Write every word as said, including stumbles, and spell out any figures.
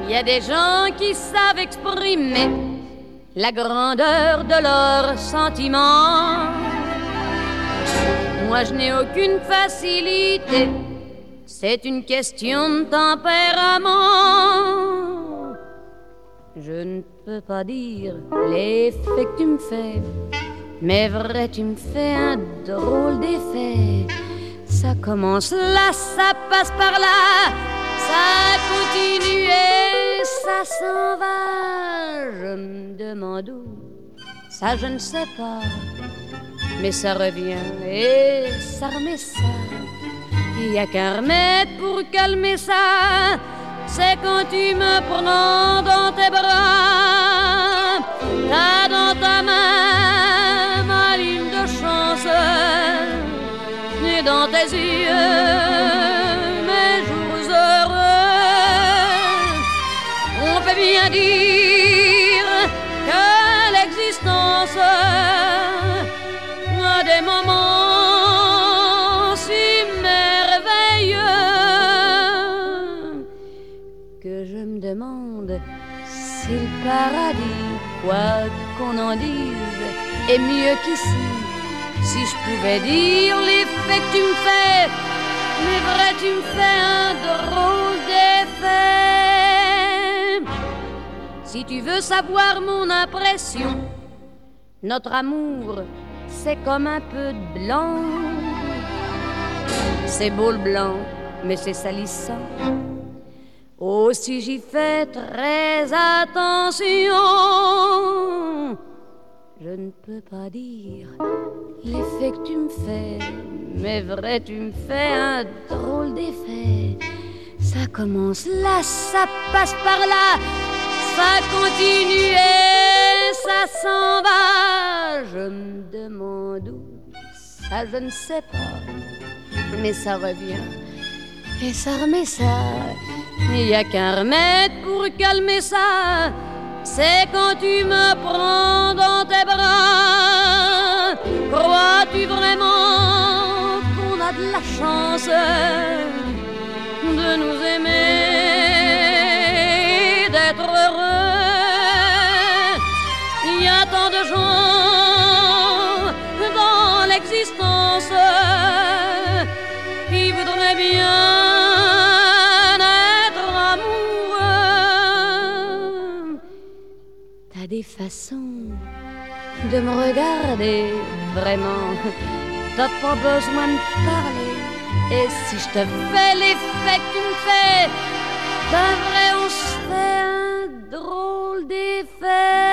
Il y a des gens qui savent exprimer la grandeur de leurs sentiments. Moi, je n'ai aucune facilité. C'est une question de tempérament. Je ne peux pas dire l'effet que tu me fais, mais vrai, tu me fais un drôle d'effet. Ça commence là, ça passe par là, ça continue et ça s'en va. Je me demande où, ça je ne sais pas, mais ça revient et ça remet ça. Il n'y a qu'un remède pour calmer ça, c'est quand tu me prends dans tes bras. T'as dans ta main ma ligne de chance, et dans tes yeux mes jours heureux. On peut bien dire que l'existence a des moments si merveilleux que je me demande si le paradis, quoi qu'on en dise, est mieux qu'ici. Si je pouvais dire l'effet que tu me fais, mais vrai, tu me fais un drôle d'effet. Si tu veux savoir mon impression, notre amour, c'est comme un peu de blanc. C'est beau le blanc, mais c'est salissant. Aussi j'y fais très attention. Je ne peux pas dire l'effet que tu me fais, mais vrai, tu me fais un drôle d'effet. Ça commence là, ça passe par là, ça continue et ça s'en va. Je me demande où, ça je ne sais pas, mais ça revient et ça remet ça. Il n'y a qu'un remède pour calmer ça, c'est quand tu me prends dans tes bras. Crois-tu vraiment qu'on a de la chance de nous aimer, d'être heureux? Il y a tant de gens dans l'existence qui voudraient bien des façons de me regarder, vraiment, t'as pas besoin de parler. Et si je te fais l'effet que tu me fais, ben vrai, on se fait un drôle d'effet.